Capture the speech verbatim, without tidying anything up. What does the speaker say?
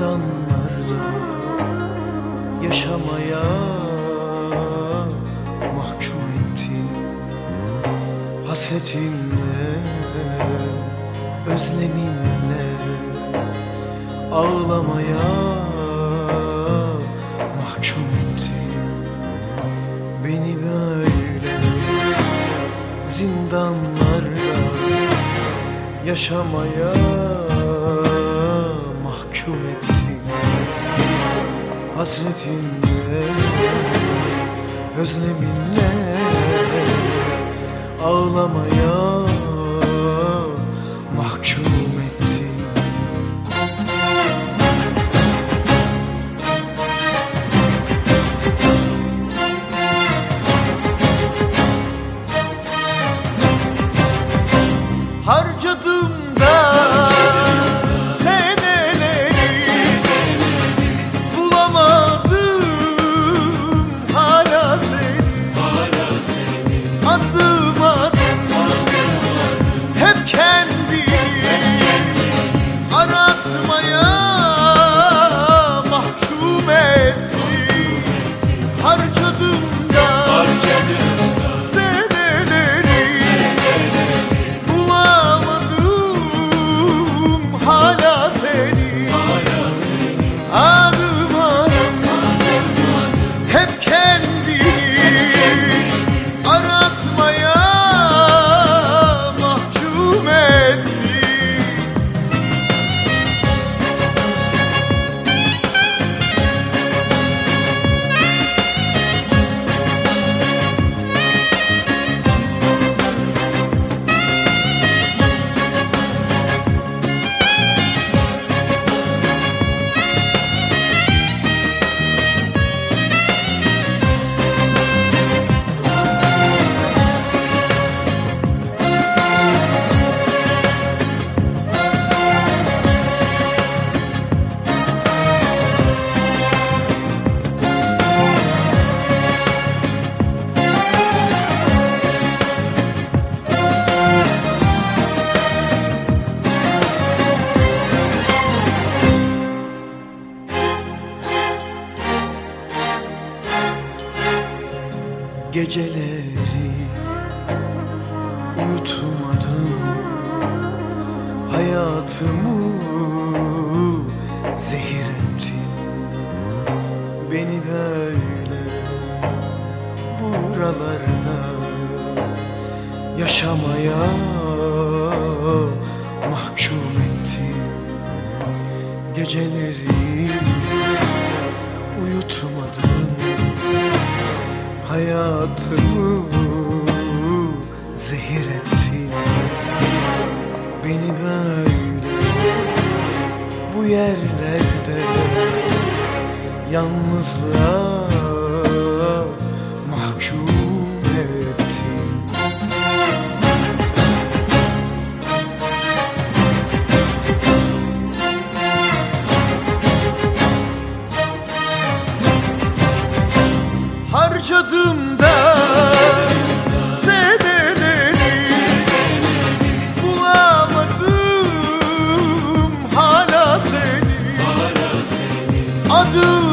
zindanlarda yaşamaya mahkum ettin. Hasretinle, özleminle ağlamaya mahkum ettin. Beni böyle zindanlarda yaşamaya mahkum ettin. Hasretinle, özleminle ağlamaya mahkum ettin. Harcadım da seneleri, bulamadım hala seni. Adım adım hep kendini aratmaya mahkum ettin. Harcadım da seneleri, hala seni, adım adım hep kendini aratmaya mahkum ettin. Geceleri uyutmadım, hayatımı zehir ettin. Beni böyle buralarda yaşamaya mahkum ettin. Geceleri uyutmadım, hayatımı zehir ettin. Beni böyle bu yerlerde yalnızlığa mahkum ettin. Harcadım da seneleri, bulamadım hala seni. Adım